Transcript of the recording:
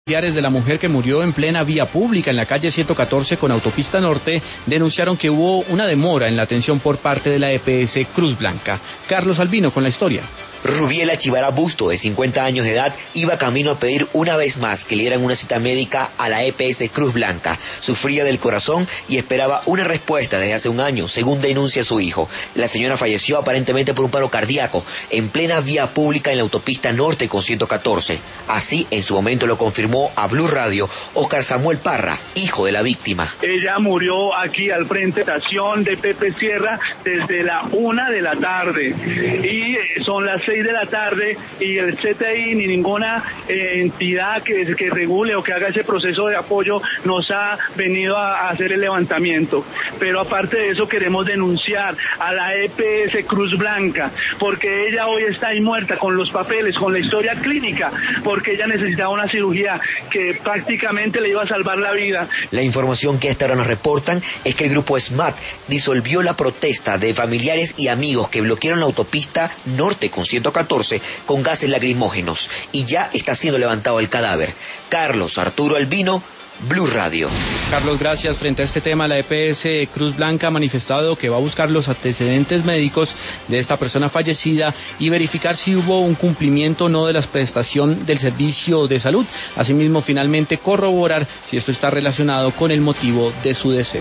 Familiares de la mujer que murió en plena vía pública en la calle 114 con autopista norte denunciaron que hubo una demora en la atención por parte de la EPS Cruz Blanca. Carlos Albino con la historia. Rubiela Chivara Busto, de 50 años de edad, iba camino a pedir una vez más que le dieran una cita médica a la EPS Cruz Blanca. Sufría del corazón y esperaba una respuesta desde hace un año, según denuncia su hijo. La señora falleció aparentemente por un paro cardíaco en plena vía pública en la autopista norte con 114. Así, en su momento lo confirmó a Blue Radio Oscar Samuel Parra, hijo de la víctima. Ella murió aquí al frente de la estación de Pepe Sierra desde la 1 de la tarde y son las 6 de la tarde y el CTI ni ninguna entidad que regule o que haga ese proceso de apoyo nos ha venido a hacer el levantamiento. Pero aparte de eso queremos denunciar a la EPS Cruz Blanca porque ella hoy está ahí muerta con los papeles, con la historia clínica, porque ella necesitaba una cirugía que prácticamente le iba a salvar la vida. La información que hasta ahora nos reportan es que el grupo SMAT disolvió la protesta de familiares y amigos que bloquearon la autopista norte con 114 con gases lacrimógenos y ya está siendo levantado el cadáver. Carlos Arturo Albino, Blue Radio. Carlos, gracias. Frente a este tema, la EPS Cruz Blanca ha manifestado que va a buscar los antecedentes médicos de esta persona fallecida y verificar si hubo un cumplimiento o no de la prestación del servicio de salud. Asimismo, finalmente corroborar si esto está relacionado con el motivo de su deceso.